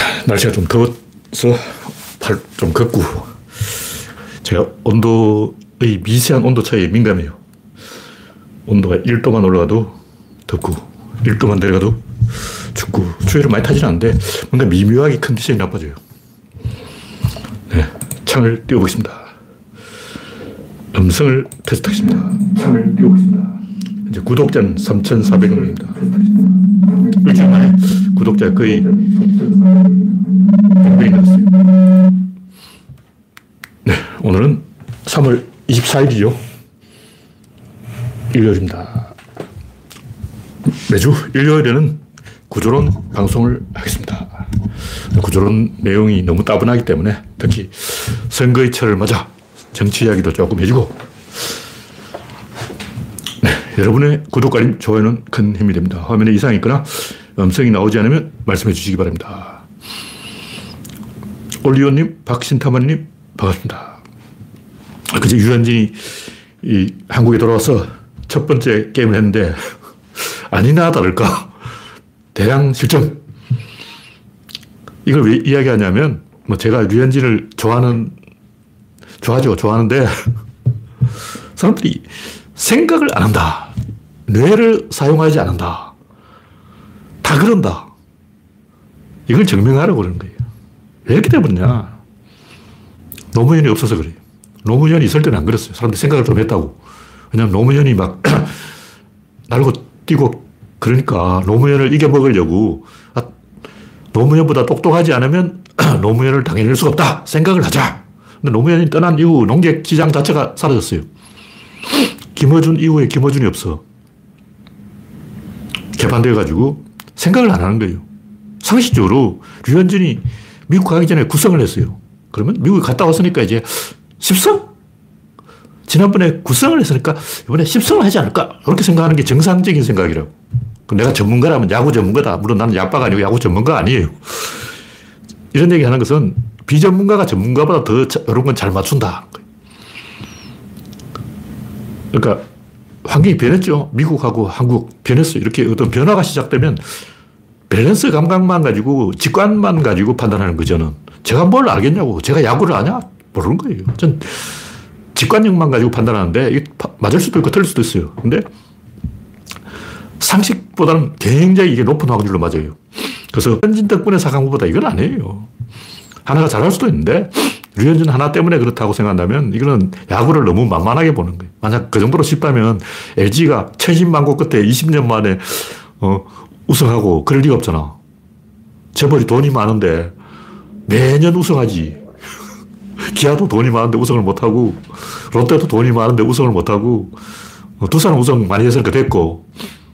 날씨가 좀 더워서 팔 좀 걷고, 제가 온도의 미세한 온도 차이에 민감해요. 온도가 1도만 올라가도 덥고 1도만 내려가도 춥고, 추위를 많이 타지는 않는데 뭔가 미묘하게 컨디션이 나빠져요. 네, 창을 띄워보겠습니다. 음성을 테스트하겠습니다. 창을 띄워보겠습니다. 이제 구독자는 3,400명입니다. 일주일 만에 구독자 거의 100명이 늘었어요. 네, 오늘은 3월 24일이죠. 일요일입니다. 매주 일요일에는 구조론 방송을 하겠습니다. 구조론 내용이 너무 따분하기 때문에 특히 선거의 철을 맞아 정치 이야기도 조금 해주고, 네, 여러분의 구독과 알림, 좋아요는 큰 힘이 됩니다. 화면에 이상이 있거나 음성이 나오지 않으면 말씀해 주시기 바랍니다. 올리오님, 박신타마님 반갑습니다. 그제 유현진이 한국에 돌아와서 첫 번째 게임을 했는데 아니나 다를까 대량 실점. 이걸 왜 이야기하냐면, 뭐 제가 류현진을 좋아하는데 사람들이 생각을 안 한다, 뇌를 사용하지 않는다, 다 그런다, 이걸 증명하려고 그러는 거예요. 왜 이렇게 돼버렸냐? 노무현이 없어서 그래요. 노무현이 있을 때는 안 그랬어요. 사람들이 생각을 좀 했다고. 왜냐면 노무현이 막 날고 뛰고 그러니까 노무현을 이겨먹으려고, 노무현보다 똑똑하지 않으면 노무현을 당해낼 수가 없다 생각을 하자. 근데 노무현이 떠난 이후 농객시장 자체가 사라졌어요. 김어준 이후에 김어준이 없어. 개판되어가지고 생각을 안 하는 거예요. 상식적으로 류현진이 미국 가기 전에 구성을 했어요. 그러면 미국에 갔다 왔으니까 이제 10성? 지난번에 9성을 했으니까 이번에 10성을 하지 않을까? 이렇게 생각하는 게 정상적인 생각이라고. 그럼 내가 전문가라면 야구 전문가다. 물론 나는 야빠가 아니고 야구 전문가 아니에요. 이런 얘기 하는 것은 비전문가가 전문가보다 더 이런 건 잘 맞춘다. 그러니까 환경이 변했죠. 미국하고 한국 변했어요. 이렇게 어떤 변화가 시작되면 밸런스 감각만 가지고, 직관만 가지고 판단하는 거죠. 저는. 제가 뭘 알겠냐고. 제가 야구를 아냐? 모르는 거예요. 전 직관력만 가지고 판단하는데 이게 맞을 수도 있고 틀릴 수도 있어요. 근데 상식보다는 굉장히 이게 높은 확률로 맞아요. 그래서 류현진 덕분에 사간 것보다 이건 아니에요. 하나가 잘할 수도 있는데 류현진 하나 때문에 그렇다고 생각한다면 이거는 야구를 너무 만만하게 보는 거예요. 만약 그 정도로 쉽다면 LG가 천신만고 끝에 20년 만에 우승하고 그럴 리가 없잖아. 재벌이 돈이 많은데 매년 우승하지. 기아도 돈이 많은데 우승을 못하고, 롯데도 돈이 많은데 우승을 못하고, 두산은 우승 많이 했으니까 됐고,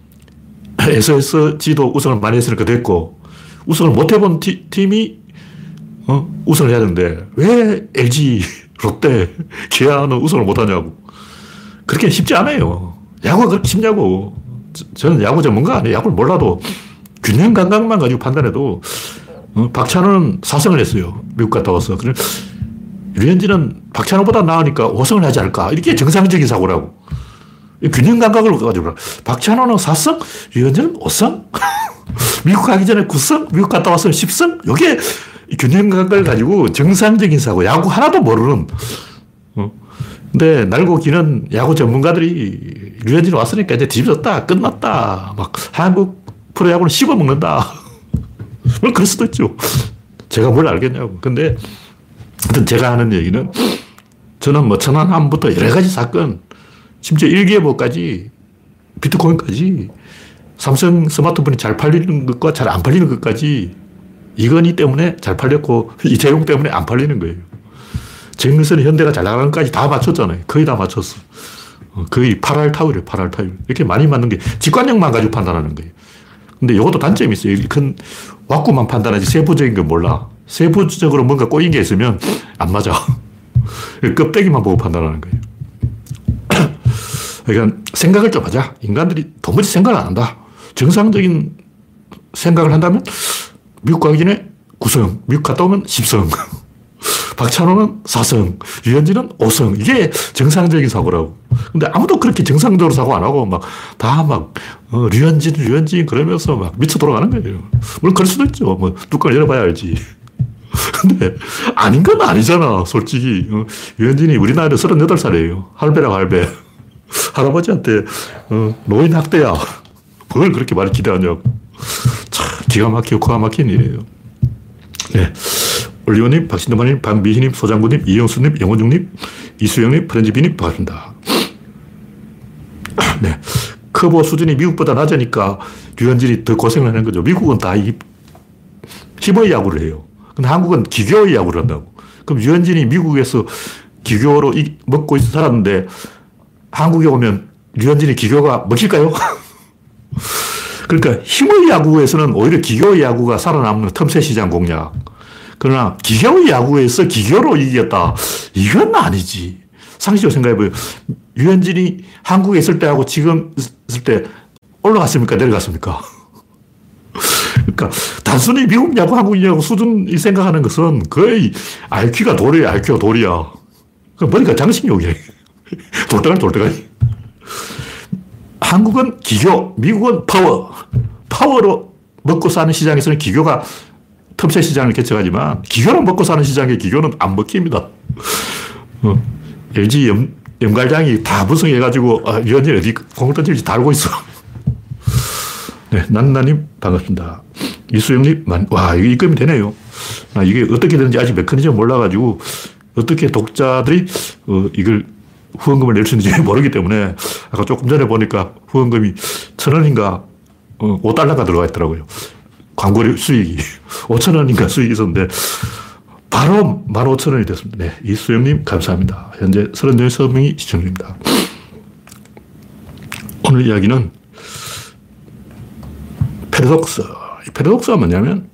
SSG도 우승을 많이 했으니까 됐고, 우승을 못 해본 팀이 우승을 해야 되는데 왜 LG, 롯데, 기아는 우승을 못하냐고. 그렇게 쉽지 않아요. 야구가 그렇게 쉽냐고. 저는 야구 전문가 아니에요. 야구를 몰라도 균형 감각만 가지고 판단해도, 박찬호는 4승을 했어요. 미국 갔다 와서. 류현진은 박찬호보다 나으니까 5승을 하지 않을까. 이렇게 정상적인 사고라고. 균형 감각을 가지고. 박찬호는 4승, 류현진은 5승? 미국 가기 전에 9승, 미국 갔다 와서 10승? 이게 균형 감각을 가지고 정상적인 사고. 야구 하나도 모르는. 근데 날고 기는 야구 전문가들이 류현진이 왔으니까 이제 뒤집었다, 끝났다. 막 한국 프로야구는 씹어먹는다. 뭐 그럴 수도 있죠. 제가 뭘 알겠냐고. 근데 하여튼 제가 하는 얘기는, 저는 뭐 천안함부터 여러 가지 사건, 심지어 일기예보까지, 비트코인까지, 삼성 스마트폰이 잘 팔리는 것과 잘 안 팔리는 것까지, 이건희 때문에 잘 팔렸고 이재용 때문에 안 팔리는 거예요. 정선이 현대가 잘 나가는 것까지 다 맞췄잖아요. 거의 다 맞췄어. 거의 8할 타율이에요. 8할 타율. 이렇게 많이 맞는 게 직관력만 가지고 판단하는 거예요. 근데 이것도 단점이 있어요. 큰 왁구만 판단하지 세부적인 건 몰라. 세부적으로 뭔가 꼬인 게 있으면 안 맞아. 껍데기만 보고 판단하는 거예요. 그러니까 생각을 좀 하자. 인간들이 도무지 생각을 안 한다. 정상적인 생각을 한다면 미국 가기 전에 9승, 미국 갔다 오면 10승. 박찬호는 4성, 유현진은 5성. 이게 정상적인 사고라고. 근데 아무도 그렇게 정상적으로 사고 안 하고 류현진 그러면서 막 미쳐 돌아가는 거예요. 물론 그럴 수도 있죠. 뭐 뚜껑을 열어봐야 알지. 근데 아닌 건 아니잖아, 솔직히. 유현진이 우리 나이로 38살이에요. 할배라고 할배. 할아버지한테 노인 학대야. 그걸 그렇게 많이 기대하냐고. 참 기가 막히고 코가 막힌 일이에요. 네. 올리오님, 박신도마님, 박미희님, 소장군님, 이영수님, 영원중님, 이수영님, 프렌즈비님 반갑습니다. 네. 커버 수준이 미국보다 낮으니까 류현진이 더 고생을 하는 거죠. 미국은 다 힘의 야구를 해요. 근데 한국은 기교의 야구를 한다고. 그럼 류현진이 미국에서 기교로 먹고 살았는데 한국에 오면 류현진이 기교가 먹힐까요? 그러니까 힘의 야구에서는 오히려 기교의 야구가 살아남는 틈새 시장 공략. 그러나 기교의 야구에서 기교로 이겼다. 이건 아니지. 상식적으로 생각해봐요. 류현진이 한국에 있을 때하고 지금 있을 때 올라갔습니까? 내려갔습니까? 그러니까 단순히 미국 야구, 한국 야구 수준이 생각하는 것은 거의 IQ가 돌이야, IQ가 돌이야. 머리가 장식욕이야. 돌대가리. 한국은 기교, 미국은 파워. 파워로 먹고 사는 시장에서는 기교가 틈새 시장을 개척하지만 기교로 먹고 사는 시장에 기교는 안 먹힙니다. LG 염갈장이 다 분석해가지고 류현진 어디 공을 던질지 다 알고 있어. 네, 난나님 반갑습니다. 이수영님, 와, 이게 입금이 되네요. 이게 어떻게 되는지 아직 메커니즘 몰라가지고 어떻게 독자들이 이걸 후원금을 낼 수 있는지 모르기 때문에 아까 조금 전에 보니까 후원금이 1,000원인가 5달러가 들어가 있더라고요. 광고 수익이 5,000원인가 수익이 있었는데 바로 15,000원이 됐습니다. 네, 이수영님 감사합니다. 현재 36명이 시청 중입니다. 오늘 이야기는 패러독스. 이 패러독스가 뭐냐면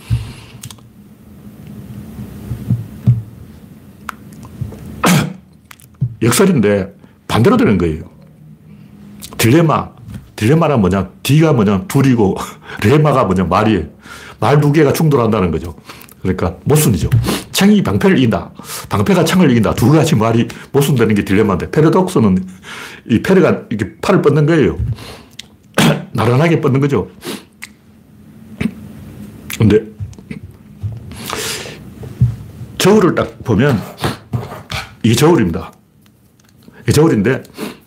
역설인데 반대로 되는 거예요. 딜레마. 딜레마란 뭐냐? D가 뭐냐? 둘이고 레마가 뭐냐? 말이에요. 말 두 개가 충돌한다는 거죠. 그러니까 모순이죠. 창이 방패를 이긴다. 방패가 창을 이긴다. 두 가지 말이 모순되는 게 딜레마인데 패러독스는 이 패러가 이렇게 팔을 뻗는 거예요. 나란하게 뻗는 거죠. 근데 저울을 딱 보면 이게 저울입니다. 이게 저울인데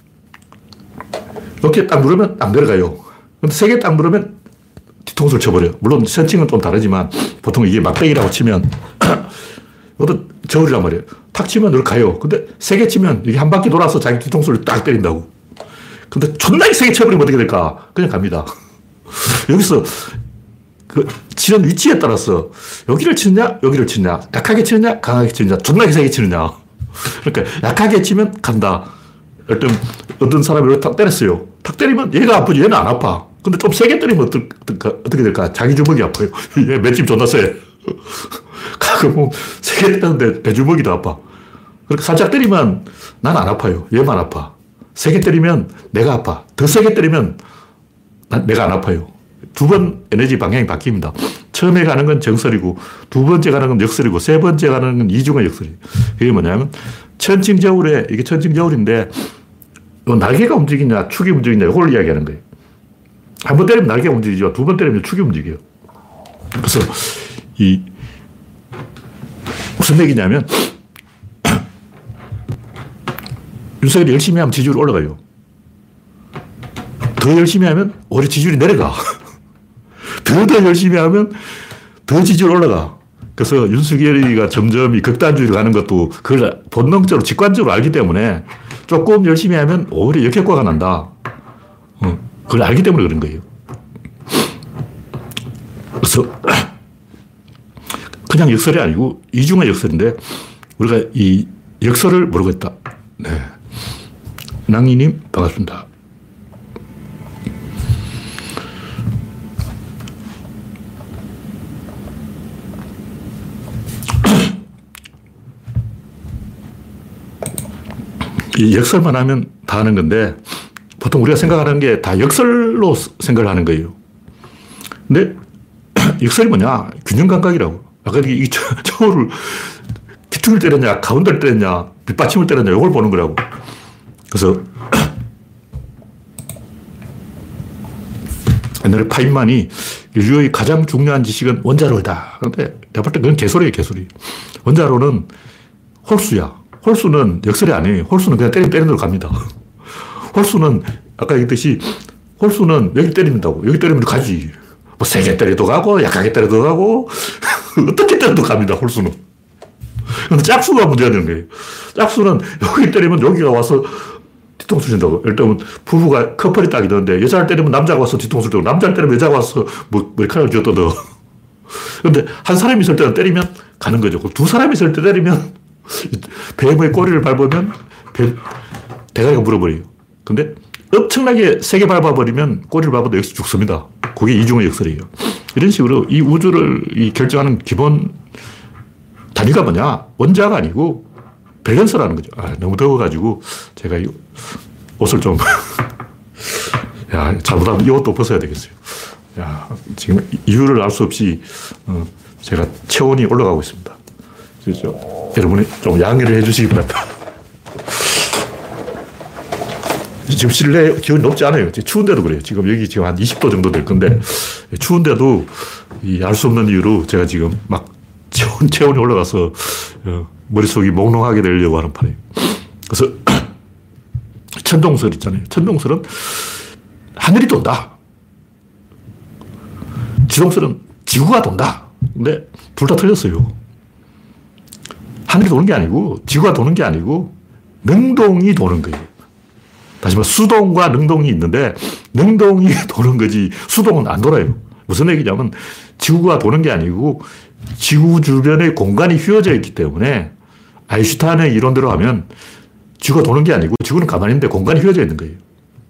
이렇게 딱 누르면 딱 내려가요. 근데 세 개 딱 누르면 뒤통수를 쳐버려요. 물론 선칭은 좀 다르지만 보통 이게 막대기라고 치면 이것도 저울이란 말이에요. 탁 치면 이렇게 가요. 근데 세 개 치면 이게 한 바퀴 돌아서 자기 뒤통수를 딱 때린다고. 근데 존나게 세게 쳐버리면 어떻게 될까? 그냥 갑니다. 여기서 그 치는 위치에 따라서 여기를 치느냐, 여기를 치느냐, 약하게 치느냐, 강하게 치느냐, 존나게 세게 치느냐. 그러니까 약하게 치면 간다. 어떤 사람이 이렇게 탁 때렸어요. 탁 때리면 얘가 아프지, 얘는 안 아파. 근데 좀 세게 때리면 어떻게 될까? 자기 주먹이 아파요. 얘 맷집 존나 세. 가끔 세게 때렸는데 내 주먹이 더 아파. 그렇게 살짝 때리면 난 안 아파요. 얘만 아파. 세게 때리면 내가 아파. 더 세게 때리면 내가 안 아파요. 두 번 에너지 방향이 바뀝니다. 처음에 가는 건 정설이고, 두 번째 가는 건 역설이고, 세 번째 가는 건 이중의 역설이에요. 그게 뭐냐면, 천칭저울에, 이게 천칭저울인데, 날개가 움직이냐, 축이 움직이냐, 이걸 이야기하는 거예요. 한 번 때리면 날개가 움직이죠. 두 번 때리면 축이 움직여요. 그래서, 무슨 얘기냐면, 윤석열이 열심히 하면 지지율이 올라가요. 더 열심히 하면 오히려 지지율이 내려가. 더 열심히 하면 더 지지율 올라가. 그래서 윤석열이가 점점 이 극단주의로 가는 것도 그걸 본능적으로, 직관적으로 알기 때문에 조금 열심히 하면 오히려 역효과가 난다. 그걸 알기 때문에 그런 거예요. 그래서 그냥 역설이 아니고 이중의 역설인데 우리가 이 역설을 모르고 있다. 네. 낭이님 반갑습니다. 이 역설만 하면 다 하는 건데 보통 우리가 생각하는 게 다 역설로 생각을 하는 거예요. 근데 역설이 뭐냐? 균형 감각이라고. 아까 이 저울을 밑둥을 때렸냐, 가운데를 때렸냐, 밑받침을 때렸냐, 이걸 보는 거라고. 그래서 옛날에 파인만이 인류의 가장 중요한 지식은 원자로이다. 그런데 내가 볼 때 그건 개소리예요, 개소리. 원자로는 홀수야. 홀수는 역설이 아니에요. 홀수는 그냥 때리는 대로 갑니다. 홀수는 아까 얘기했듯이 홀수는 여기 때린다고. 여기 때리면 가지. 뭐 세게 때려도 가고 약하게 때려도 가고 어떻게 때려도 갑니다, 홀수는. 근데 짝수가 문제가 되는 거예요. 짝수는 여기 때리면 여기가 와서 뒤통수 친다고. 예를 들면 부부가 커플이 딱 있는데 여자를 때리면 남자가 와서 뒤통수를 때리고 남자를 때리면 여자가 와서 머리카락을 쥐어뜯어. 근데 한 사람이 있을 때는 때리면 가는 거죠. 두 사람이 있을 때 때리면 뱀의 꼬리를 밟으면 대가리가 물어버려요. 근데 엄청나게 세게 밟아버리면 꼬리를 밟아도 여기서 죽습니다. 그게 이중의 역설이에요. 이런 식으로 이 우주를 결정하는 기본 단위가 뭐냐? 원자가 아니고 밸런스라는 거죠. 너무 더워가지고 제가 이 옷을 좀 야, 잘못하면 이 옷도 벗어야 되겠어요. 야, 지금 이유를 알 수 없이 제가 체온이 올라가고 있습니다. 그렇죠? 여러분이 좀 양해를 해주시기 바랍니다. 지금 실내 기온이 높지 않아요. 추운데도 그래요. 지금 여기 지금 한 20도 정도 될 건데, 추운데도 알 수 없는 이유로 제가 지금 막 체온이 올라가서 머릿속이 몽롱하게 되려고 하는 판이에요. 그래서 천동설 있잖아요. 천동설은 하늘이 돈다. 지동설은 지구가 돈다. 근데 둘 다 틀렸어요. 하늘이 도는 게 아니고 지구가 도는 게 아니고 능동이 도는 거예요. 다시 말해 수동과 능동이 있는데 능동이 도는 거지 수동은 안 돌아요. 무슨 얘기냐면 지구가 도는 게 아니고 지구 주변에 공간이 휘어져 있기 때문에 아인슈타인의 이론대로 하면 지구가 도는 게 아니고 지구는 가만히 있는데 공간이 휘어져 있는 거예요.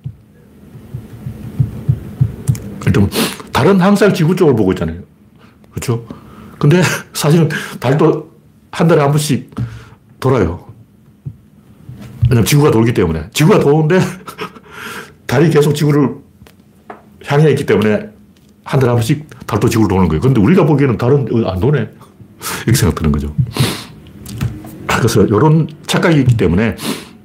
일단 달은 항상 지구 쪽을 보고 있잖아요. 그렇죠? 근데 사실은 달도 한 달에 한 번씩 돌아요. 왜냐면 지구가 돌기 때문에. 지구가 도는데 달이 계속 지구를 향해 있기 때문에 한 달에 한 번씩 달도 지구를 도는 거예요. 근데 우리가 보기에는 달은 안 도네. 이렇게 생각되는 거죠. 그래서 이런 착각이 있기 때문에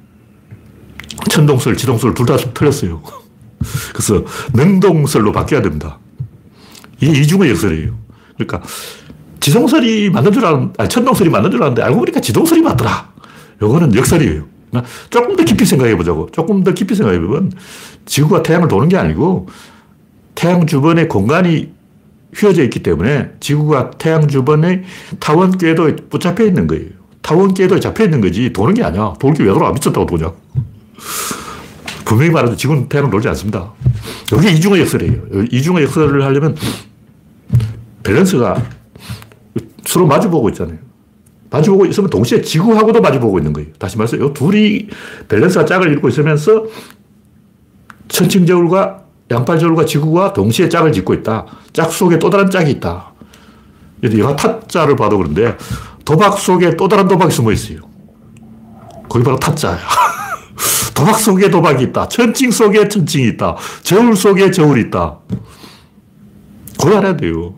천동설, 지동설 둘 다 틀렸어요. 그래서 능동설로 바뀌어야 됩니다. 이게 이중의 역설이에요. 그러니까 지동설이 맞는 줄 알았는데, 천동설이 맞는 줄 알았는데 알고 보니까 지동설이 맞더라. 이거는 역설이에요. 조금 더 깊이 생각해 보자고. 조금 더 깊이 생각해 보면 지구가 태양을 도는 게 아니고 태양 주변에 공간이 휘어져 있기 때문에 지구가 태양 주변에 타원 궤도에 붙잡혀 있는 거예요. 타원 궤도에 잡혀 있는 거지 도는 게 아니야. 돌 게 왜 돌아? 미쳤다고 도냐. 분명히 말해도 지구는 태양을 돌지 않습니다. 여기 이중의 역설이에요. 이중의 역설을 하려면 밸런스가 서로 마주보고 있잖아요. 마주보고 있으면 동시에 지구하고도 마주보고 있는 거예요. 다시 말해서 이 둘이 밸런스가 짝을 이루고 있으면서 천칭저울과 양팔저울과 지구가 동시에 짝을 짓고 있다. 짝 속에 또 다른 짝이 있다. 영화 타짜를 봐도 그런데 도박 속에 또 다른 도박이 숨어 있어요. 거기 바로 타짜야. 도박 속에 도박이 있다. 천칭 속에 천칭이 있다. 저울 속에 저울이 있다. 그걸 알아야 돼요.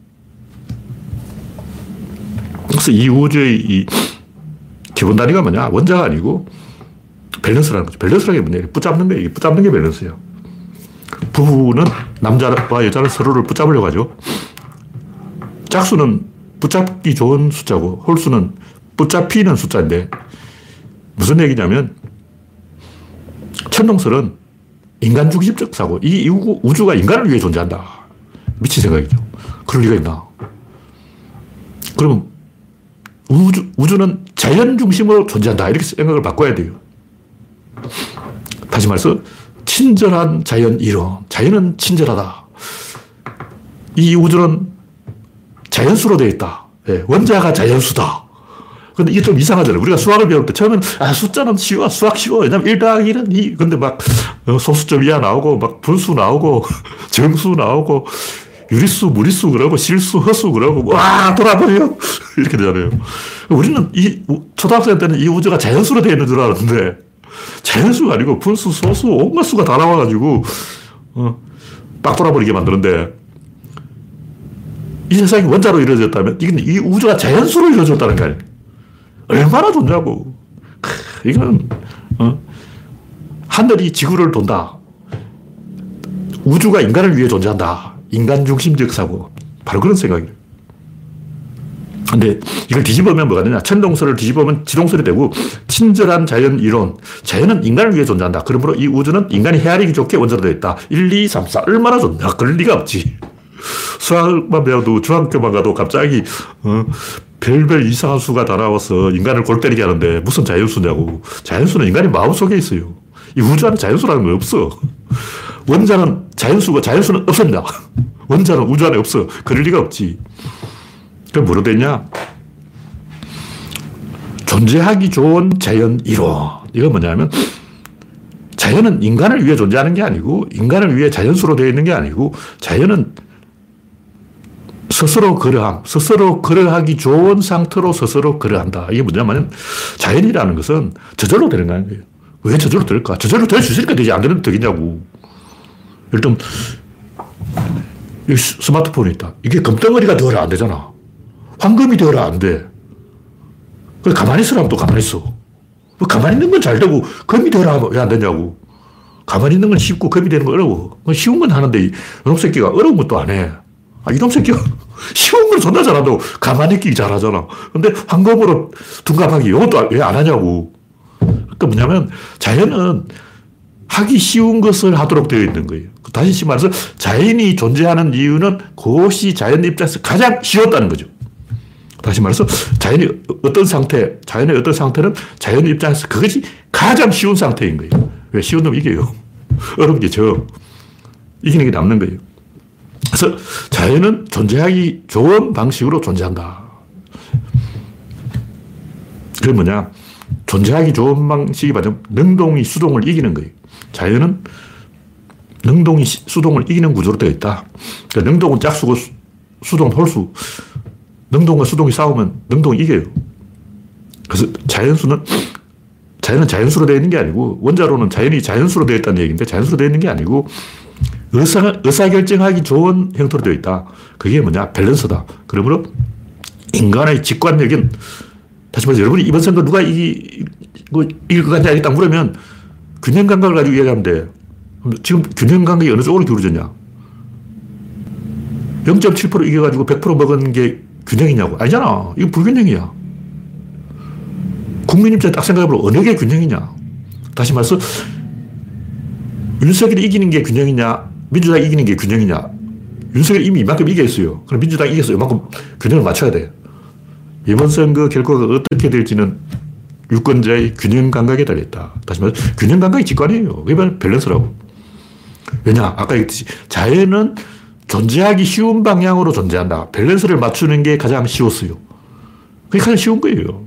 그래서 이 우주의 이 기본 단위가 뭐냐? 원자가 아니고 밸런스라는 거죠. 밸런스라는 게 뭐냐? 붙잡는 거예요. 붙잡는 게 밸런스예요. 부부는 남자와 여자는 서로를 붙잡으려고 하죠. 짝수는 붙잡기 좋은 숫자고 홀수는 붙잡히는 숫자인데 무슨 얘기냐면 천동설은 인간 중심적 사고. 이 우주가 인간을 위해 존재한다. 미친 생각이죠. 그럴 리가 있나? 그러면 우주는 자연 중심으로 존재한다. 이렇게 생각을 바꿔야 돼요. 다시 말해서 친절한 자연 이론. 자연은 친절하다. 이 우주는 자연수로 되어 있다. 네, 원자가 자연수다. 근데 이게 좀 이상하잖아요. 우리가 수학을 배울 때 처음에는 숫자는 쉬워. 수학 쉬워. 왜냐면 1 더하기 1은 2. 근데 막 소수점 이하 나오고 막 분수 나오고 정수 나오고 유리수, 무리수 그러고 실수, 허수 그러고 와 돌아버려. 이렇게 되잖아요. 우리는 초등학생 때는 이 우주가 자연수로 되어 있는 줄 알았는데 자연수가 아니고 분수, 소수, 온갖 수가 다 나와가지고 빡 돌아버리게 만드는데 이 세상이 원자로 이루어졌다면 이 우주가 자연수로 이루어졌다는 거 아니에요. 얼마나 좋냐고. 이건, 하늘이 지구를 돈다. 우주가 인간을 위해 존재한다. 인간 중심적 사고. 바로 그런 생각이에요. 근데 이걸 뒤집으면 뭐가 되냐. 천동설을 뒤집으면 지동설이 되고, 친절한 자연 이론. 자연은 인간을 위해 존재한다. 그러므로 이 우주는 인간이 헤아리기 좋게 원자로 되어 있다. 1, 2, 3, 4. 얼마나 좋냐. 그럴 리가 없지. 수학만 배워도 중학교만 가도 갑자기, 별별 이상한 수가 다 나와서 인간을 골 때리게 하는데 무슨 자연수냐고. 자연수는 인간의 마음속에 있어요. 이 우주 안에 자연수라는 거 없어. 원자는 자연수고 자연수는 없습니다. 원자는 우주 안에 없어. 그럴 리가 없지. 그럼 뭐로 됐냐? 존재하기 좋은 자연 이론. 이건 뭐냐면 자연은 인간을 위해 존재하는 게 아니고 인간을 위해 자연수로 되어 있는 게 아니고 자연은 스스로 그러함, 스스로 그러하기 좋은 상태로 스스로 그러한다. 이게 뭐냐면 자연이라는 것은 저절로 되는 거예요. 왜 저절로 될까? 저절로 될 수 있으니까 되지 안 되는 되겠냐고. 일단 스마트폰이 있다. 이게 금덩어리가 되어라 안 되잖아. 황금이 되어라 안 돼. 그래 가만히 있으라면 또 가만히 있어. 가만히 있는 건 잘 되고 금이 되어라 하면 왜 안 되냐고. 가만히 있는 건 쉽고 금이 되는 건 어려워. 쉬운 건 하는데 이놈 새끼가 어려운 것도 안 해. 이놈 새끼가 쉬운 걸 존나 잘한다고. 가만히 있기 잘하잖아. 근데 황금으로 둔갑하기 이것도 왜 안 하냐고. 그러니까 뭐냐면 자연은 하기 쉬운 것을 하도록 되어 있는 거예요. 다시 말해서 자연이 존재하는 이유는 그것이 자연 입장에서 가장 쉬웠다는 거죠. 다시 말해서 자연의 어떤 상태는 자연 입장에서 그것이 가장 쉬운 상태인 거예요. 왜 쉬운 놈 이겨요. 어려운 게 져. 이기는 게 남는 거예요. 그래서 자연은 존재하기 좋은 방식으로 존재한다. 그게 뭐냐? 존재하기 좋은 방식이 뭐냐면 능동이 수동을 이기는 거예요. 자연은 능동이 수동을 이기는 구조로 되어 있다. 그러니까 능동은 짝수고 수동은 홀수. 능동과 수동이 싸우면 능동이 이겨요. 그래서 자연은 자연수로 되어 있는 게 아니고 원자로는 자연이 자연수로 되어 있다는 얘기인데 자연수로 되어 있는 게 아니고 의사결정하기 좋은 형태로 되어 있다. 그게 뭐냐? 밸런스다. 그러므로 인간의 직관력은 다시 말해서 여러분이 이번 선거 누가 이길 것 같냐 이렇게 딱 물으면 균형 감각을 가지고 이야기하면 돼. 지금 균형 감각이 어느 쪽으로 기울어졌냐? 0.7% 이겨가지고 100% 먹은 게 균형이냐고. 아니잖아. 이거 불균형이야. 국민 입장에 딱 생각해보면 어느 게 균형이냐. 다시 말해서 윤석열이 이기는 게 균형이냐, 민주당이 이기는 게 균형이냐. 윤석열이 이미 이만큼 이겼어요. 그럼 민주당이 이겨서 이만큼 균형을 맞춰야 돼. 이번 선거 결과가 어떻게 될지는 유권자의 균형 감각에 달려있다. 다시 말해서 균형 감각이 직관이에요. 그게 바로 밸런스라고. 왜냐? 아까 얘기했듯이 자연은 존재하기 쉬운 방향으로 존재한다. 밸런스를 맞추는 게 가장 쉬웠어요. 그게 가장 쉬운 거예요.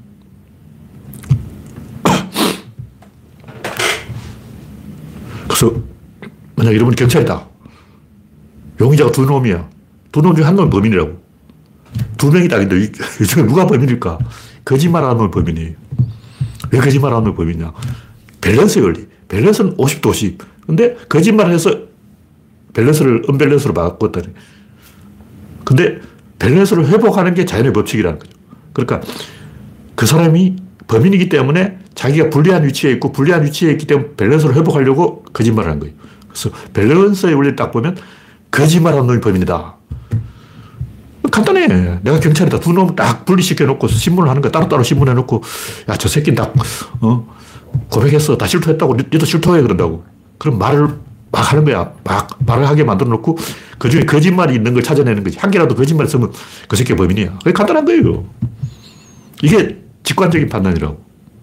그래서 만약 여러분이 경찰이다. 용의자가 두 놈이야. 두 놈 중에 한 놈이 범인이라고. 두 명이 딱인데 이 중에 누가 범인일까? 거짓말하는 놈이 범인이에요. 왜 거짓말하는 놈이 범인이냐? 밸런스의 원리. 밸런스는 50대 50. 근데 거짓말을 해서 밸런스를 언밸런스로 바꿨다니. 근데 밸런스를 회복하는 게 자연의 법칙이라는 거죠. 그러니까 그 사람이 범인이기 때문에 자기가 불리한 위치에 있고 불리한 위치에 있기 때문에 밸런스를 회복하려고 거짓말을 한 거예요. 그래서 밸런스의 원리를 딱 보면 거짓말하는 놈이 범인이다. 간단해. 내가 경찰이다. 두 놈 딱 분리시켜 놓고 신문을 하는 거야. 따로따로 신문해 놓고 야, 저 새끼는 딱 고백했어. 다 실토했다고. 니도 실토해 그런다고. 그럼 말을 막 하는 거야. 막 말을 하게 만들어 놓고 그 중에 거짓말이 있는 걸 찾아내는 거지. 한 개라도 거짓말 쓰면 그 새끼가 범인이야. 그게 간단한 거예요. 이게 직관적인 판단이라고.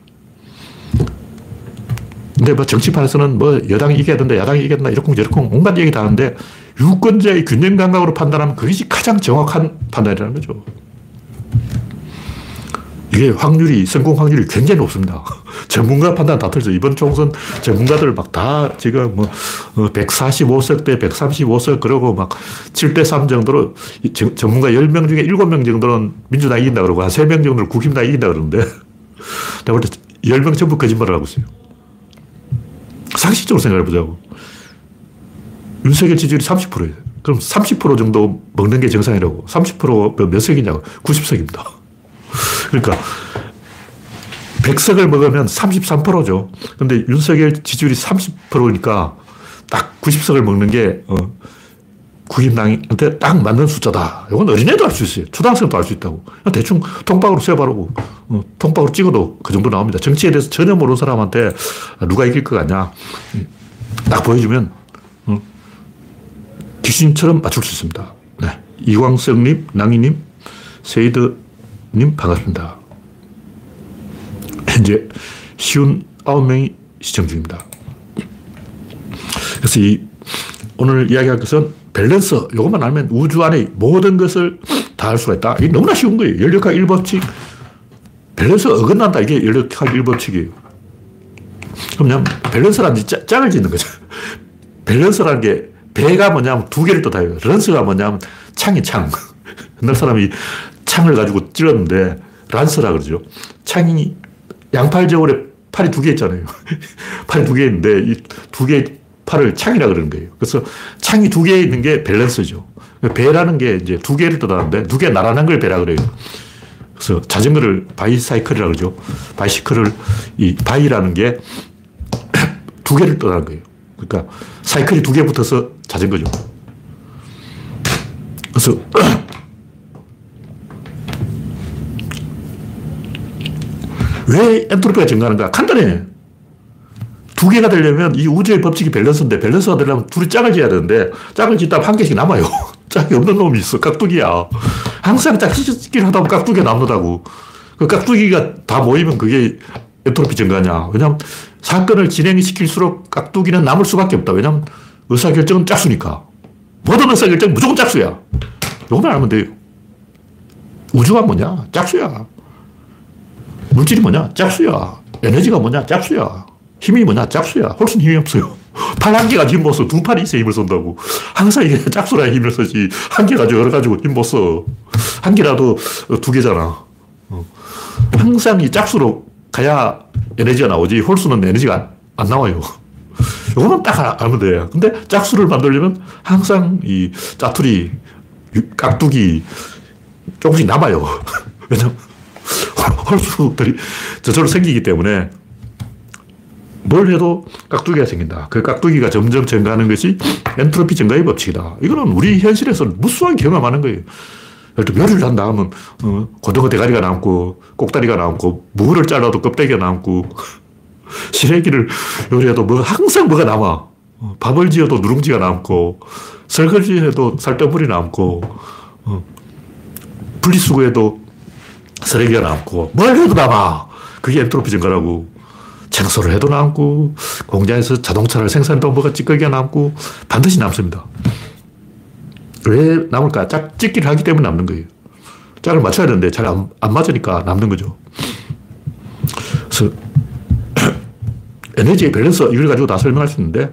근데 뭐 정치판에서는 뭐 여당이 이겨야 된다, 야당이 이겨야 된다, 이렇쿵저렇쿵 온갖 얘기 다 하는데 유권자의 균형 감각으로 판단하면 그것이 가장 정확한 판단이라는 거죠. 이게 확률이, 성공 확률이 굉장히 높습니다. 전문가 판단 다 틀리죠. 이번 총선 전문가들 막 다 지금 뭐 145석 대 135석 그러고 막 7대 3 정도로 전문가 10명 중에 7명 정도는 민주당이 이긴다 그러고 한 3명 정도는 국힘당이 이긴다 그러는데 내가 볼 때 10명 전부 거짓말을 하고 있어요. 상식적으로 생각해 보자고. 윤석열 지지율이 30%예요. 그럼 30% 정도 먹는 게 정상이라고. 30%몇 석이냐고. 90석입니다. 그러니까 100석을 먹으면 33%죠. 근데 윤석열 지지율이 30%니까 딱 90석을 먹는 게, 국힘당한테 딱 맞는 숫자다. 이건 어린애도 알 수 있어요. 초등학생도 알 수 있다고. 대충 통박으로 세어바르고, 통박으로 찍어도 그 정도 나옵니다. 정치에 대해서 전혀 모르는 사람한테 누가 이길 것 같냐. 딱 보여주면, 귀신처럼 맞출 수 있습니다. 네. 이광석님, 낭희님, 세이드님, 반갑습니다. 현재 59명이 시청 중입니다. 그래서 오늘 이야기할 것은 밸런스, 이것만 알면 우주 안에 모든 것을 다 알 수가 있다. 이게 너무나 쉬운 거예요. 연력학 1법칙. 밸런스가 어긋난다. 이게 연력학 1법칙이에요. 그럼 밸런스라는 게 짝을 짓는 거죠. 밸런스라는 게 배가 뭐냐면 두 개를 뜻해요. 런스가 뭐냐면 창이 창. 옛날 사람이 창을 가지고 찔렀는데 란스라 그러죠. 창이 양팔저울에 팔이 두 개 있잖아요. 팔이 두 개 있는데 이 두 개 팔을 창이라 그러는 거예요. 그래서 창이 두 개 있는 게 밸런스죠. 배라는 게 이제 두 개를 뜻하는데 두 개 나란한 걸 배라 그래요. 그래서 자전거를 바이사이클이라 그러죠. 바이시클을 이 바이라는 게 두 개를 뜻하는 거예요. 그러니까 사이클이 두 개 붙어서 자전거죠. 그래서 왜 엔트로피가 증가하는가? 간단해. 두 개가 되려면 이 우주의 법칙이 밸런스인데 밸런스가 되려면 둘이 짝을 지어야 되는데 짝을 짓다 한 개씩 남아요. 짝이 없는 놈이 있어. 깍두기야. 항상 짝짓기를 하다 보면 깍두기가 남는다고. 그 깍두기가 다 모이면 그게 엔트로피 증가냐. 왜냐하면 사건을 진행시킬수록 깍두기는 남을 수밖에 없다. 왜냐하면 의사결정은 짝수니까. 모든 의사결정은 무조건 짝수야. 이것만 알면 돼요. 우주가 뭐냐? 짝수야. 물질이 뭐냐? 짝수야. 에너지가 뭐냐? 짝수야. 힘이 뭐냐? 짝수야. 훨씬 힘이 없어요. 팔 한 개가 힘 못 써. 두 팔이 있어야 힘을 쓴다고. 항상 이게 짝수라 힘을 쓰지. 한 개 가지고 여러 가지고 힘 못 써. 한 개라도 두 개잖아. 항상 이 짝수로 가야 에너지가 나오지. 홀수는 에너지가 안 나와요. 이거는 딱 알면 돼. 근데 짝수를 만들려면 항상 이 짜투리, 깍두기 조금씩 남아요. 왜냐면 홀수들이 저절로 생기기 때문에 뭘 해도 깍두기가 생긴다. 그 깍두기가 점점 증가하는 것이 엔트로피 증가의 법칙이다. 이거는 우리 현실에서 무수한 경험하는 거예요. 예를 들어 요리를 한다 하면 고등어 대가리가 남고 꼭다리가 남고 무를 잘라도 껍데기가 남고 시래기를 요리해도 항상 뭐가 남아. 밥을 지어도 누룽지가 남고 설거지해도 살덩물이 남고 분리수거해도 쓰레기가 남고 뭘 해도 남아. 그게 엔트로피 증가라고. 청소를 해도 남고 공장에서 자동차를 생산해도 뭐가 찌꺼기가 남고 반드시 남습니다. 왜 남을까? 짝짓기를 하기 때문에 남는 거예요. 짝을 맞춰야 되는데 잘 안 맞으니까 남는 거죠. 그래서 에너지의 밸런스 이걸 가지고 다 설명할 수 있는데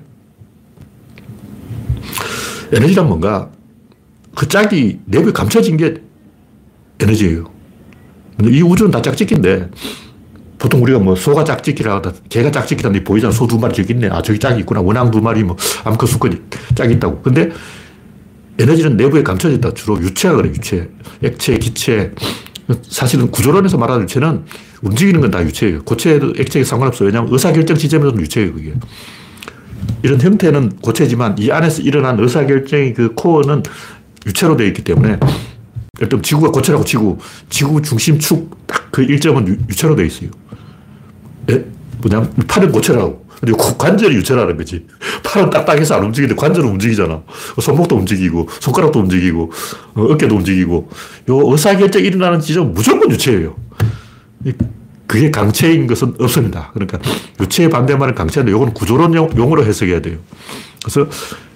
에너지란 뭔가 그 짝이 내부에 감춰진 게 에너지예요. 이 우주는 다 짝짓기인데 보통 우리가 뭐 소가 짝짓기를 하다 개가 짝짓기라는데 보이잖아. 소 두 마리 저기 있네. 아, 저기 짝이 있구나. 원앙 두 마리 뭐 암컷 수컷이 짝이 있다고. 근데 에너지는 내부에 감춰져 있다. 주로 유체가 그래, 유체. 액체, 기체. 사실은 구조론에서 말하는 유체는 움직이는 건 다 유체예요. 고체도 액체에 상관없어요. 왜냐하면 의사결정 지점에서는 유체예요, 그게. 이런 형태는 고체지만 이 안에서 일어난 의사결정의 그 코어는 유체로 되어 있기 때문에 예를 들면 지구가 고체라고 치고 지구 중심축 딱 그 일점은 유체로 되어 있어요. 뭐냐면 팔은 고체라고. 근데 관절이 유체라는 거지. 팔은 딱딱해서 안 움직이는데 관절은 움직이잖아. 손목도 움직이고, 손가락도 움직이고, 어깨도 움직이고. 요 의사결정이 일어나는 지점은 무조건 유체예요. 그게 강체인 것은 없습니다. 그러니까 유체의 반대말은 강체인데 이건 구조론 용어로 해석해야 돼요. 그래서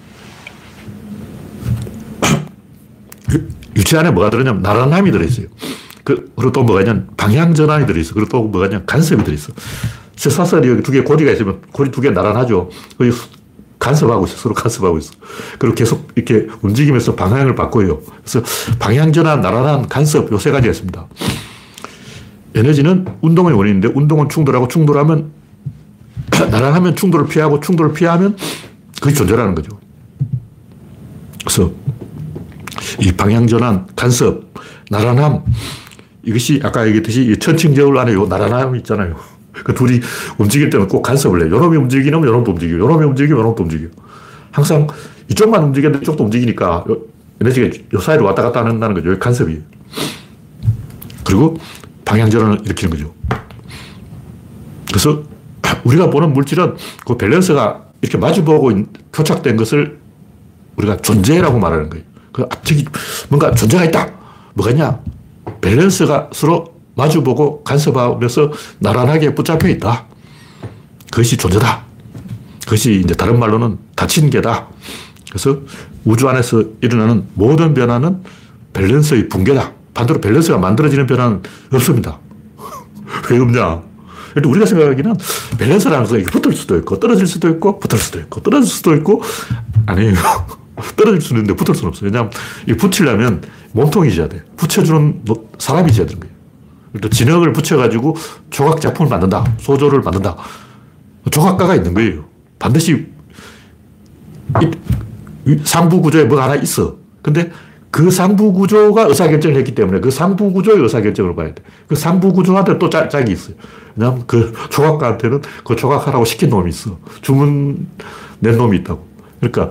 유체 안에 뭐가 들어있냐면 나란함이 들어있어요. 그리고 또 뭐가 있냐면 방향전환이 들어있어. 그리고 또 뭐가 있냐면 간섭이 들어있어. 쇠사슬이 여기 두 개 고리가 있으면 고리 두 개 나란하죠. 거기 간섭하고 있어. 서로 간섭하고 있어. 그리고 계속 이렇게 움직이면서 방향을 바꿔요. 그래서 방향전환, 나란한, 간섭 요 세 가지가 있습니다. 에너지는 운동의 원인인데 운동은 충돌하고 충돌하면 나란하면 충돌을 피하고 충돌을 피하면 그게 존재라는 거죠. 그래서 이 방향전환, 간섭, 나란함 이것이 아까 얘기했듯이 천칭저울 안에 요 나란함이 있잖아요. 그 둘이 움직일 때는 꼭 간섭을 해요. 요놈이 움직이면 요놈도 움직이고, 요놈이 움직이면 요놈도 움직이고. 항상 이쪽만 움직였는데 이쪽도 움직이니까 에너지가 요 사이로 왔다 갔다 한다는 거죠. 간섭이에요. 그리고 방향전환을 일으키는 거죠. 그래서 우리가 보는 물질은 그 밸런스가 이렇게 마주보고 표착된 것을 우리가 존재라고 말하는 거예요. 그 저기 뭔가 존재가 있다. 뭐가 있냐? 밸런스가 서로 마주보고 간섭하면서 나란하게 붙잡혀 있다. 그것이 존재다. 그것이 이제 다른 말로는 닫힌 개다. 그래서 우주 안에서 일어나는 모든 변화는 밸런스의 붕괴다. 반대로 밸런스가 만들어지는 변화는 없습니다. 왜 없냐? 우리가 생각하기는 밸런스라는 것은 붙을 수도 있고, 떨어질 수도 있고, 붙을 수도 있고, 떨어질 수도 있고, 아니에요. 떨어질 수는 있는데 붙을 수는 없어요. 왜냐하면 이 붙이려면 몸통이 있어야 돼. 붙여주는 사람이 있어야 되는 거예요. 또 진흙을 붙여가지고 조각 작품을 만든다. 소조를 만든다. 조각가가 있는 거예요. 반드시 상부 구조에 뭐가 하나 있어. 근데 그 상부 구조가 의사결정을 했기 때문에 그 상부 구조의 의사결정을 봐야 돼. 그 상부 구조한테 또 짝이 있어요. 왜냐하면 그 조각가한테는 그 조각하라고 시킨 놈이 있어. 주문 낸 놈이 있다고. 그러니까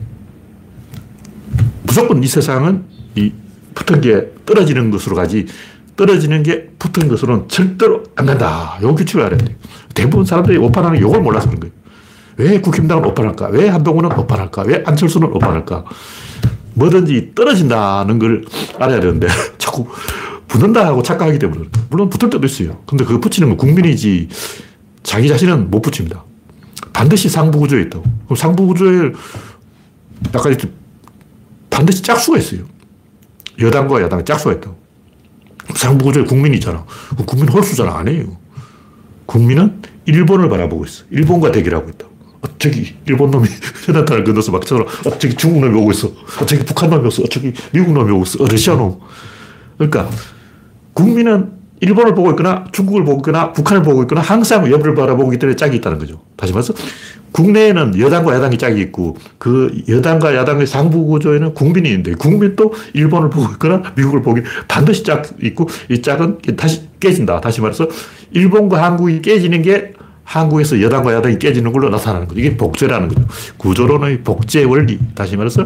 무조건 이 세상은 이 붙은 게 떨어지는 것으로 가지 떨어지는 게 붙은 것으로는 절대로 안 간다. 요 규칙을 알아야 돼요. 대부분 사람들이 오판하는 게 이걸 몰라서 그런 거예요. 왜 국힘당은 오판할까? 왜 한동훈은 오판할까? 왜 안철수는 오판할까? 뭐든지 떨어진다는 걸 알아야 되는데 자꾸 붙는다 하고 착각하기 때문에. 물론 붙을 때도 있어요. 근데 그거 붙이는 건 국민이지 자기 자신은 못 붙입니다. 반드시 상부구조에 있다고. 그럼 상부구조에 약간 이렇게 반드시 짝수가 있어요. 여당과 야당의 짝수가 있다고. 상부구조에 국민이 있잖아. 국민 홀수잖아. 아니에요. 국민은 일본을 바라보고 있어. 일본과 대결하고 있다. 저기 일본 놈이 현안탄을 건너서 막 쳐라. 저기 중국 놈이 오고 있어. 저기 북한 놈이 오고 있어. 저기 미국 놈이 오고 있어. 러시아 놈. 그러니까 국민은 일본을 보고 있거나 중국을 보고 있거나 북한을 보고 있거나 항상 옆을 바라보기 때문에 짝이 있다는 거죠. 다시 말해서 국내에는 여당과 야당이 짝이 있고 그 여당과 야당의 상부 구조에는 국민이 있는데 국민도 일본을 보고 있거나 미국을 보기 반드시 짝 있고 이 짝은 다시 깨진다. 다시 말해서 일본과 한국이 깨지는 게 한국에서 여당과 야당이 깨지는 걸로 나타나는 거죠. 이게 복제라는 거죠. 구조론의 복제 원리. 다시 말해서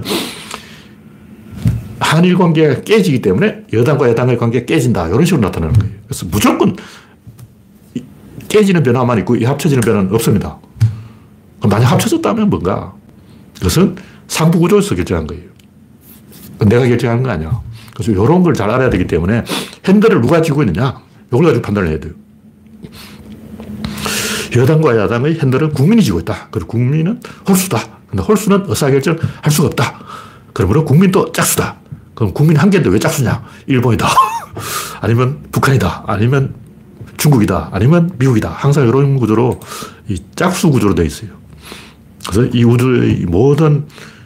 한일 관계가 깨지기 때문에 여당과 야당의 관계가 깨진다. 이런 식으로 나타나는 거예요. 그래서 무조건 깨지는 변화만 있고 이 합쳐지는 변화는 없습니다. 그럼 만약 합쳐졌다면 뭔가? 그것은 상부 구조에서 결정한 거예요. 내가 결정한 거 아니야. 그래서 이런 걸 잘 알아야 되기 때문에 핸들을 누가 쥐고 있느냐? 이걸 가지고 판단을 해야 돼요. 여당과 야당의 핸들은 국민이 쥐고 있다. 그리고 국민은 홀수다. 근데 홀수는 의사결정을 할 수가 없다. 그러므로 국민도 짝수다. 그럼 국민 한 개인데 왜 짝수냐? 일본이다. 아니면 북한이다. 아니면 중국이다. 아니면 미국이다. 항상 이런 구조로 이 짝수 구조로 되어 있어요. 그래서 이 우주의 모든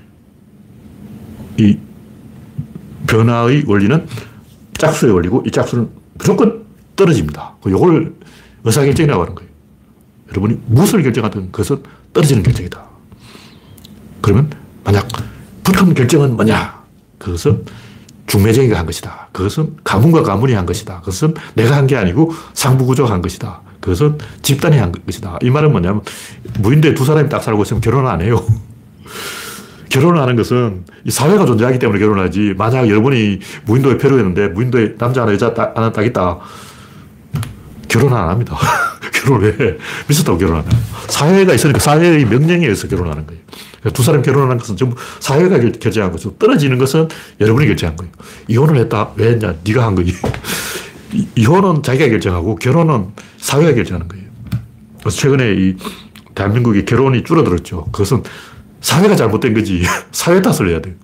이 변화의 원리는 짝수의 원리고 이 짝수는 무조건 떨어집니다. 이걸 의사결정이라고 하는 거예요. 여러분이 무엇을 결정하든 그것은 떨어지는 결정이다. 그러면 만약 붙은 결정은 뭐냐? 그것은 중매쟁이가 한 것이다. 그것은 가문과 가문이 한 것이다. 그것은 내가 한 게 아니고 상부구조가 한 것이다. 그것은 집단이 한 것이다. 이 말은 뭐냐면 무인도에 두 사람이 딱 살고 있으면 결혼을 안 해요. 결혼을 하는 것은 이 사회가 존재하기 때문에 결혼을 하지. 만약 여러분이 무인도에 표류했는데 무인도에 남자 하나 여자 하나 딱 있다. 결혼 안 합니다. 결혼을 해. 미쳤다고 결혼 안 해요. 사회가 있으니까 사회의 명령에 의해서 결혼하는 거예요. 두 사람이 결혼하는 것은 전부 사회가 결정한 거죠. 떨어지는 것은 여러분이 결정한 거예요. 이혼을 했다. 왜 했냐? 네가 한 거지. 이혼은 자기가 결정하고 결혼은 사회가 결정하는 거예요. 그래서 최근에 이 대한민국이 결혼이 줄어들었죠. 그것은 사회가 잘못된 거지. 사회 탓을 해야 돼요.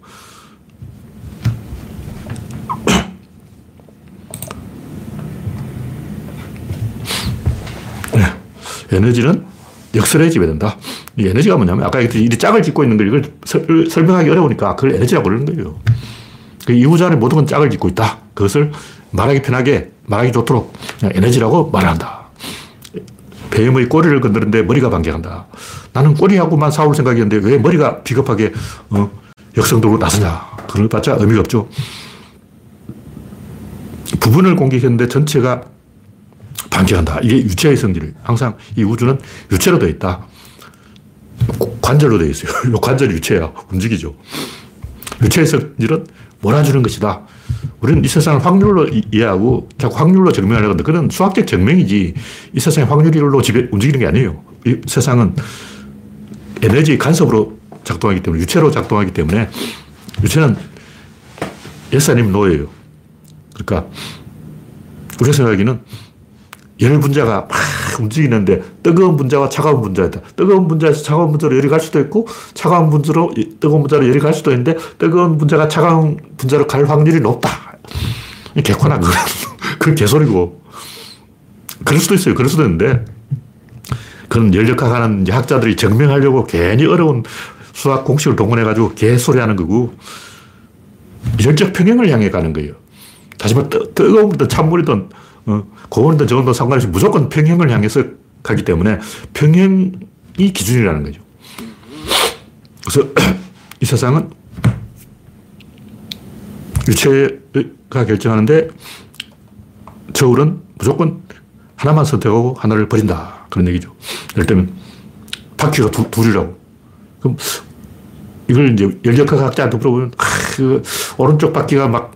에너지는 역설에 지배된다. 이 에너지가 뭐냐면 아까 이 짝을 짓고 있는 걸 이걸 설명하기 어려우니까 그걸 에너지라고 부르는 거예요. 이 우주 안에 모든 건 짝을 짓고 있다. 그것을 말하기 편하게, 말하기 좋도록 그냥 에너지라고 말한다. 뱀의 꼬리를 건드는데 머리가 반격한다. 나는 꼬리하고만 싸울 생각이었는데 왜 머리가 비겁하게 역성적으로 나서냐. 그걸 봤자 의미가 없죠. 부분을 공격했는데 전체가 반격한다. 이게 유체의 성질. 항상 이 우주는 유체로 되어 있다. 관절로 되어 있어요. 이 관절이 유체야. 움직이죠. 유체의 성질은 몰아주는 것이다. 우리는 이 세상을 확률로 이해하고 자꾸 확률로 증명하려고 하는데 그건 수학적 증명이지 이 세상이 확률로 움직이는 게 아니에요. 이 세상은 에너지 간섭으로 작동하기 때문에 유체로 작동하기 때문에 유체는 yes 아니면 no예요. 그러니까 우리가 생각하기는 열 분자가 막 움직이는데 뜨거운 분자와 차가운 분자다. 뜨거운 분자에서 차가운 분자로 열이 갈 수도 있고 차가운 분자로 뜨거운 분자로 열이 갈 수도 있는데 뜨거운 분자가 차가운 분자로 갈 확률이 높다. 개코나 그건 개소리고 그럴 수도 있어요. 그럴 수도 있는데 그런 열역학하는 학자들이 증명하려고 괜히 어려운 수학 공식을 동원해가지고 개소리하는 거고 열적 평형을 향해 가는 거예요. 다시 말해 뜨거운 물이든 찬물이든 고온이든 저온이든 상관없이 무조건 평형을 향해서 가기 때문에 평형이 기준이라는 거죠. 그래서 이 세상은 유체가 결정하는데 저울은 무조건 하나만 선택하고 하나를 버린다. 그런 얘기죠. 예를 들면 바퀴가 둘이라고. 그럼 이걸 이제 열역학 학자한테 물어보면 그 오른쪽 바퀴가 막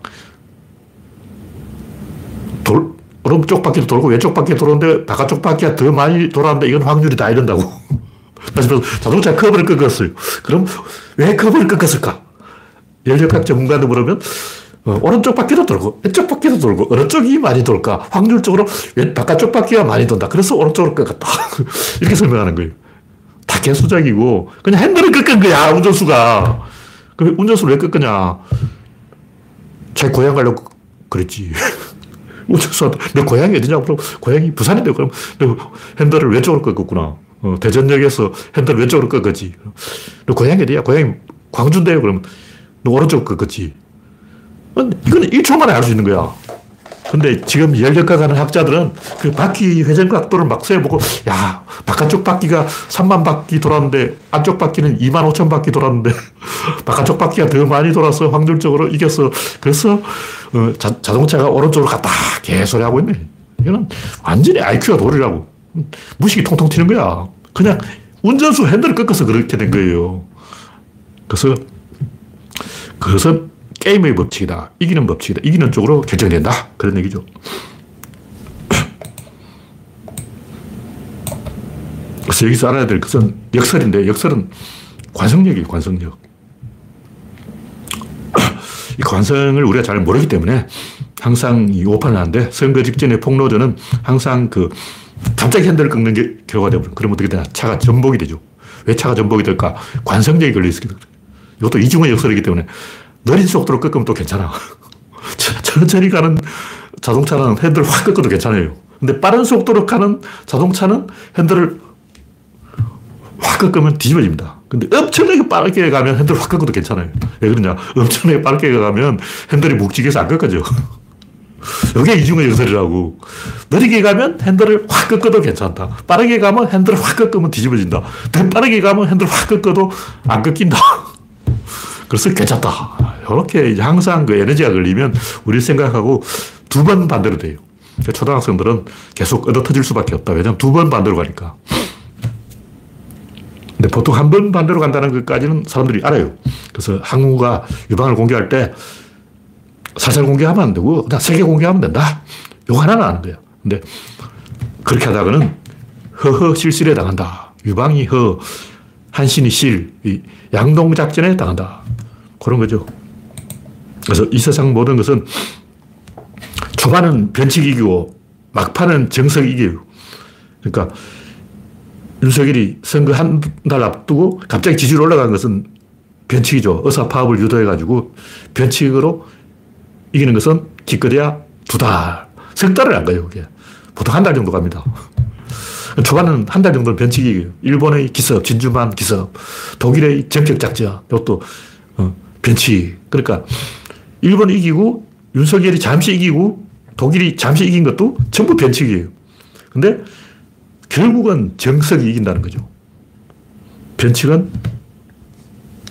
오른쪽 바퀴도 돌고 왼쪽 바퀴도 도는데 바깥쪽 바퀴가 더 많이 돌았는데 이건 확률이다 이런다고. 그래서 자동차 커브를 꺾었어요. 그럼 왜 커브를 꺾었을까? 열역학 전문가한테 물으면 오른쪽 바퀴도 돌고 왼쪽 바퀴도 돌고 어느 쪽이 많이 돌까? 확률적으로 바깥쪽 바퀴가 많이 돈다. 그래서 오른쪽으로 꺾었다. 이렇게 설명하는 거예요. 다 개수작이고 그냥 핸들을 꺾은 거야 운전수가. 그럼 운전수를 왜 꺾었냐? 자기 고향 가려고 그랬지. 운전수한테 너 고향이 어디냐고 그러면 고향이 부산인데 그럼 너 핸들을 왼쪽으로 꺾었구나. 대전역에서 핸들을 왼쪽으로 꺾었지. 너 고향이 어디야? 고향이 광주인데요. 그러면 너 오른쪽으로 꺾었지. 이건 1초 만에 알 수 있는 거야. 근데 지금 열역학 하는 학자들은 그 바퀴 회전 각도를 막 세보고, 야, 바깥쪽 바퀴가 3만 바퀴 돌았는데, 안쪽 바퀴는 2만 5천 바퀴 돌았는데, 바깥쪽 바퀴가 더 많이 돌아서 확률적으로 이겨서, 그래서, 자동차가 오른쪽으로 갔다. 개소리 하고 있네. 이거는 완전히 IQ가 돌이라고. 무식이 통통 튀는 거야. 그냥 운전수 핸들을 꺾어서 그렇게 된 거예요. 그래서, 그것은 게임의 법칙이다. 이기는 법칙이다. 이기는 쪽으로 결정된다. 그런 얘기죠. 그래서 여기서 알아야 될 것은 역설인데, 역설은 관성력이에요, 관성력. 이 관성을 우리가 잘 모르기 때문에 항상 이 오판을 하는데, 선거 직전에 폭로전은 항상 갑자기 핸들을 꺾는 게 결과가 되어버려요. 그러면 어떻게 되나? 차가 전복이 되죠. 왜 차가 전복이 될까? 관성력이 걸려있어요. 이것도 이중의 역설이기 때문에 느린 속도로 꺾으면 또 괜찮아. 천천히 가는 자동차는 핸들을 확 꺾어도 괜찮아요. 근데 빠른 속도로 가는 자동차는 핸들을 확 꺾으면 뒤집어집니다. 근데 엄청나게 빠르게 가면 핸들을 확 꺾어도 괜찮아요. 왜 그러냐? 엄청나게 빠르게 가면 핸들이 묵직해서 안 꺾어져. 이게 이중의 역설이라고. 느리게 가면 핸들을 확 꺾어도 괜찮다. 빠르게 가면 핸들을 확 꺾으면 뒤집어진다. 더 빠르게 가면 핸들을 확 꺾어도 안 꺾인다. 그래서 괜찮다. 이렇게 이제 항상 그 에너지가 걸리면 우리 생각하고 두 번 반대로 돼요. 그러니까 초등학생들은 계속 얻어 터질 수밖에 없다. 왜냐하면 두 번 반대로 가니까. 근데 보통 한 번 반대로 간다는 것까지는 사람들이 알아요. 그래서 항우가 유방을 공개할 때 살살 공개하면 안 되고 그냥 세게 공개하면 된다. 요거 하나는 아는 거야. 근데 그렇게 하다가는 허허 실실에 당한다. 유방이 허, 한신이 실, 양동작전에 당한다. 그런 거죠. 그래서 이 세상 모든 것은 초반은 변칙이 이기고 막판은 정석이 이겨요. 그러니까 윤석열이 선거 한 달 앞두고 갑자기 지지율 올라간 것은 변칙이죠. 의사파업을 유도해가지고 변칙으로 이기는 것은 기껏해야 2달, 석 달을 안 가요. 그게. 보통 한 달 정도 갑니다. 초반은 한 달 정도는 변칙이에요. 일본의 기습, 진주만 기습, 독일의 전격작전, 이것도 변칙. 그러니까 일본이 이기고 윤석열이 잠시 이기고 독일이 잠시 이긴 것도 전부 변칙이에요. 근데 결국은 정석이 이긴다는 거죠. 변칙은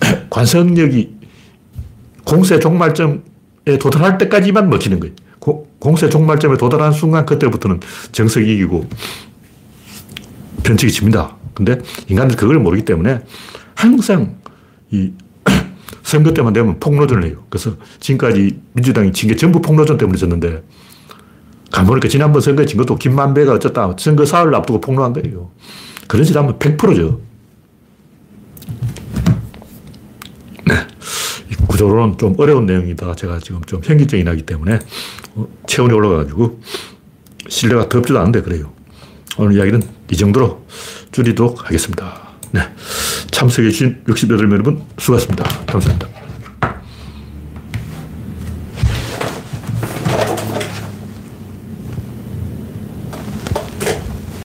관성력이 공세 종말점에 도달할 때까지만 먹히는 거예요. 공세 종말점에 도달한 순간 그때부터는 정석이 이기고 편측이 집니다. 근데 인간은 그걸 모르기 때문에 항상 이 선거 때만 되면 폭로전을 해요. 그래서 지금까지 민주당이 진 게 전부 폭로전 때문에 졌는데, 가보니까 지난번 선거에 진 것도 김만배가 어쨌다. 선거 사흘 앞두고 폭로한 거예요. 그런 짓 하면 100%죠. 네. 이 구조론은 좀 어려운 내용이다. 제가 지금 좀 현기증이 나기 때문에 체온이 올라가가지고 신뢰가 덥지도 않은데 그래요. 오늘 이야기는 이 정도로 줄이도록 하겠습니다. 네. 참석해주신 68명 여러분 수고하셨습니다. 감사합니다.